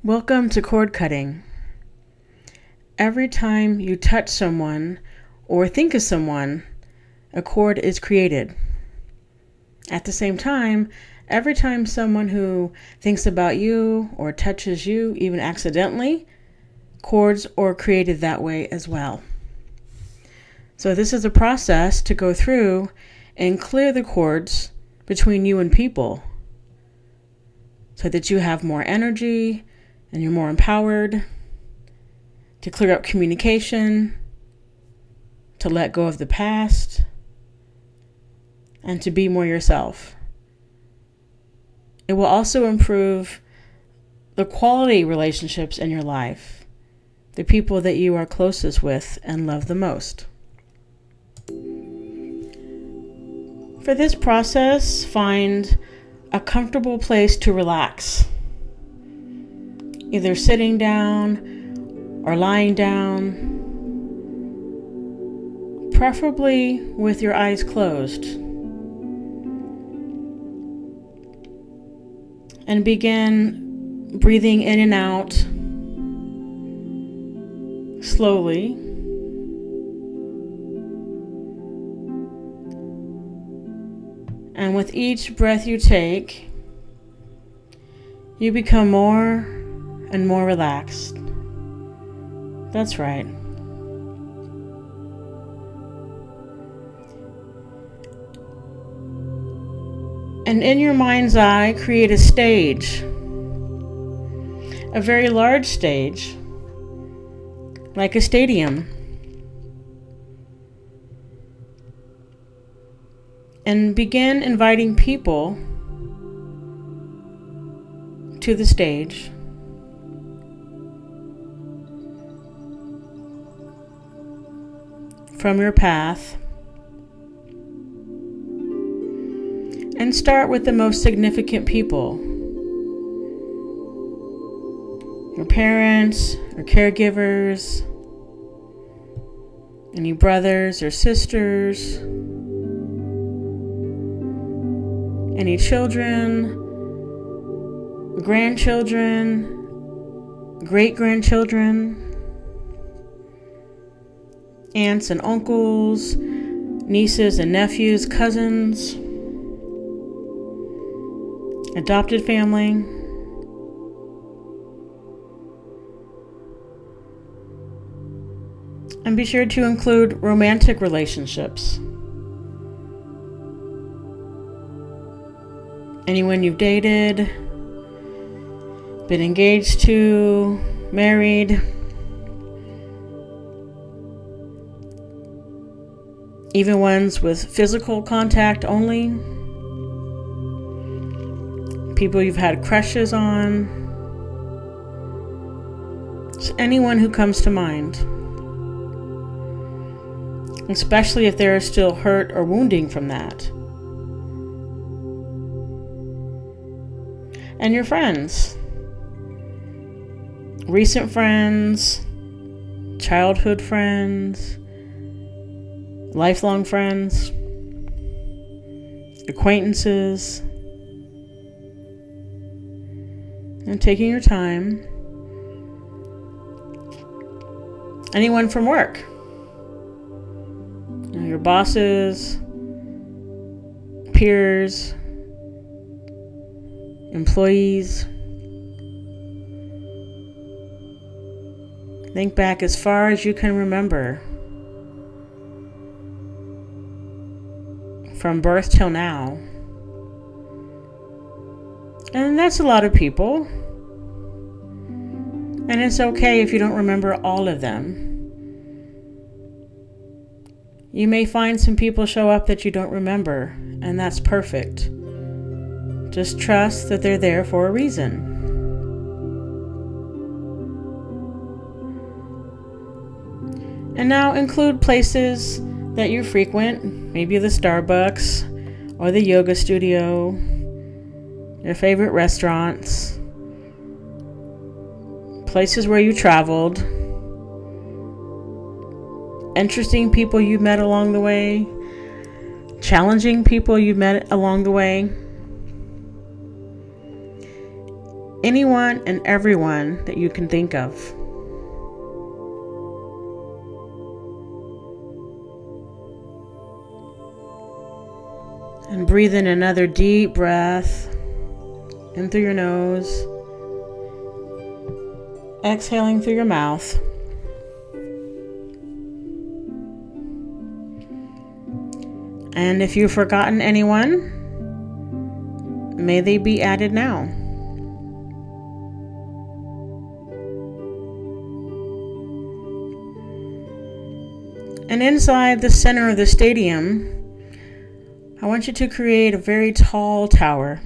Welcome to cord cutting. Every time you touch someone or think of someone, a cord is created. At the same time, every time someone who thinks about you or touches you, even accidentally, cords are created that way as well. So this is a process to go through and clear the cords between you and people so that you have more energy and you're more empowered, to clear up communication, to let go of the past, and to be more yourself. It will also improve the quality relationships in your life, the people that you are closest with and love the most. For this process, find a comfortable place to relax. Either sitting down or lying down, preferably with your eyes closed. And begin breathing in and out slowly. And with each breath you take, you become more and more relaxed. That's right. And in your mind's eye, create a stage, a very large stage, like a stadium. And begin inviting people to the stage. From your path, and start with the most significant people. Your parents or caregivers, any brothers or sisters, any children, grandchildren, great-grandchildren, aunts and uncles, nieces and nephews, cousins, adopted family, and be sure to include romantic relationships. Anyone you've dated, been engaged to, married, even ones with physical contact only, people you've had crushes on, just anyone who comes to mind, especially if there is still hurt or wounding from that. And your friends, recent friends, childhood friends, lifelong friends, acquaintances, and taking your time. Anyone from work, your bosses, peers, employees. Think back as far as you can remember, from birth till now. And that's a lot of people. And it's okay if you don't remember all of them. You may find some people show up that you don't remember, and that's perfect. Just trust that they're there for a reason. And now include places that you frequent, maybe the Starbucks or the yoga studio, your favorite restaurants, places where you traveled, interesting people you met along the way, challenging people you met along the way. anyone and everyone that you can think of. And breathe in another deep breath in through your nose, exhaling through your mouth. And if you've forgotten anyone, may they be added now. And inside the center of the stadium, I want you to create a very tall tower,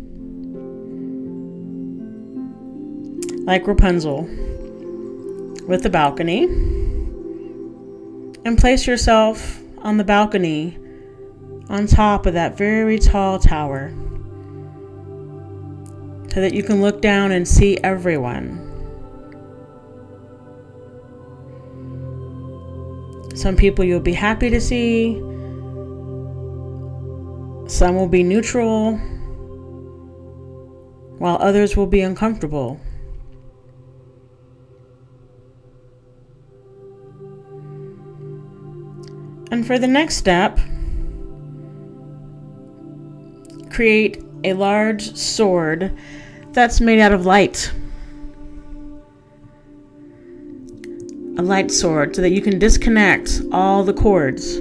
like Rapunzel, with a balcony, and place yourself on the balcony on top of that very tall tower so that you can look down and see everyone. Some people you'll be happy to see. Some will be neutral, while others will be uncomfortable. And for the next step, create a large sword that's made out of light. A light sword so that you can disconnect all the cords.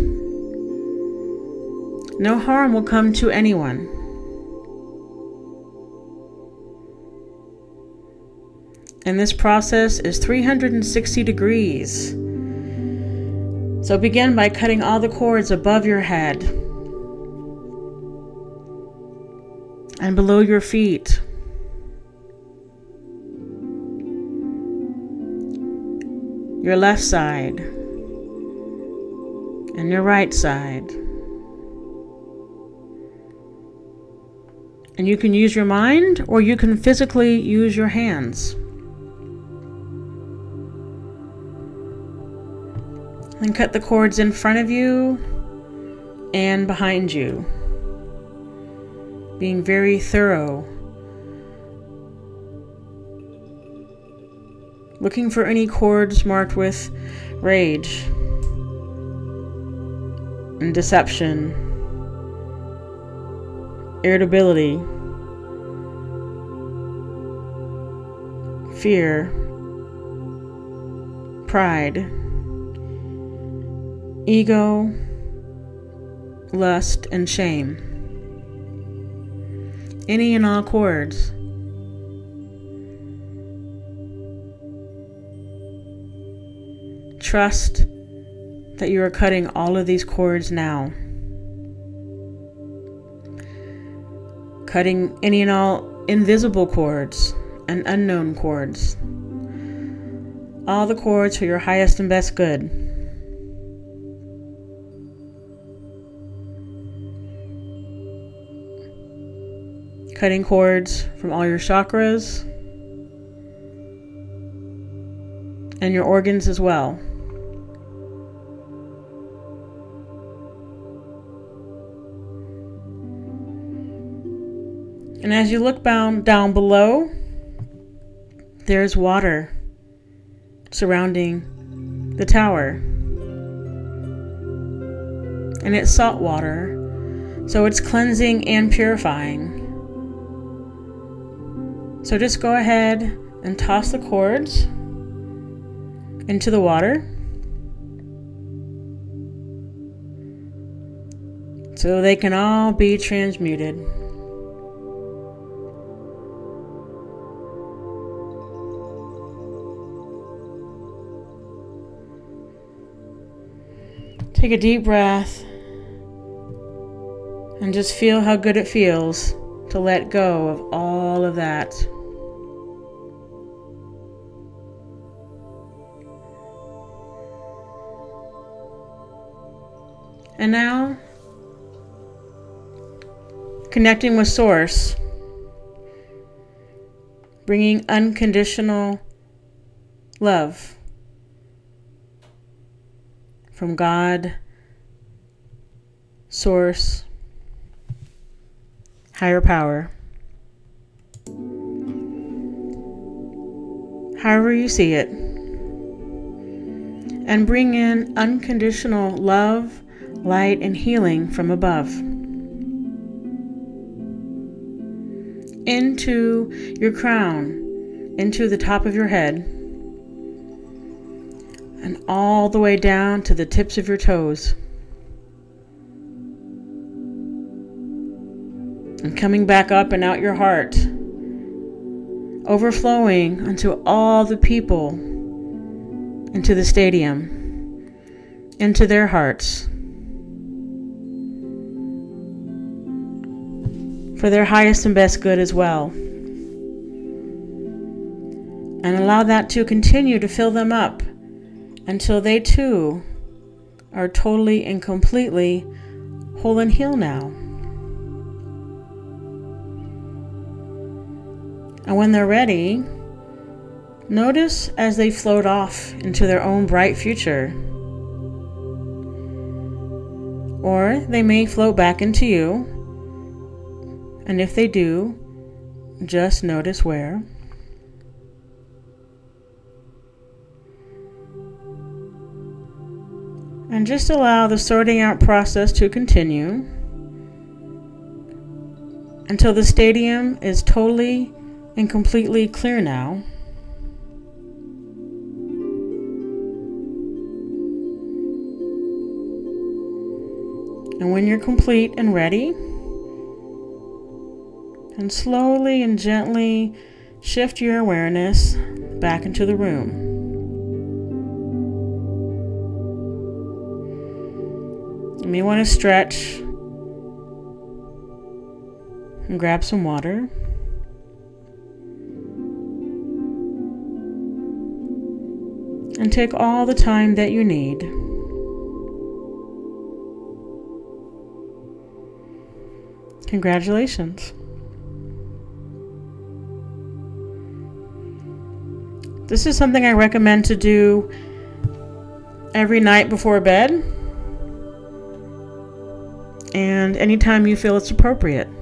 No harm will come to anyone. And this process is 360 degrees. So begin by cutting all the cords above your head and below your feet. Your left side and your right side. And you can use your mind or you can physically use your hands. And cut the cords in front of you and behind you, being very thorough. Looking for any cords marked with rage and deception, irritability, fear, pride, ego, lust, and shame. Any and all cords. Trust that you are cutting all of these cords now. Cutting any and all invisible cords and unknown cords. All the cords for your highest and best good. Cutting cords from all your chakras and your organs as well. And as you look down below, there's water surrounding the tower. And it's salt water, so it's cleansing and purifying. So just go ahead and toss the cords into the water so they can all be transmuted. Take a deep breath and just feel how good it feels to let go of all of that. And now, connecting with Source, bringing unconditional love from God, Source, higher power. however you see it, and bring in unconditional love, light, and healing from above into your crown, into the top of your head, and all the way down to the tips of your toes. And coming back up and out your heart, overflowing unto all the people, into the stadium, into their hearts, for their highest and best good as well. And allow that to continue to fill them up until they too are totally and completely whole and healed now. And when they're ready, notice as they float off into their own bright future. Or they may float back into you. And if they do, just notice where. And just allow the sorting out process to continue until the stadium is totally and completely clear now. And when you're complete and ready, and slowly and gently shift your awareness back into the room. You may want to stretch and grab some water. And take all the time that you need. Congratulations. This is something I recommend to do every night before bed and anytime you feel it's appropriate.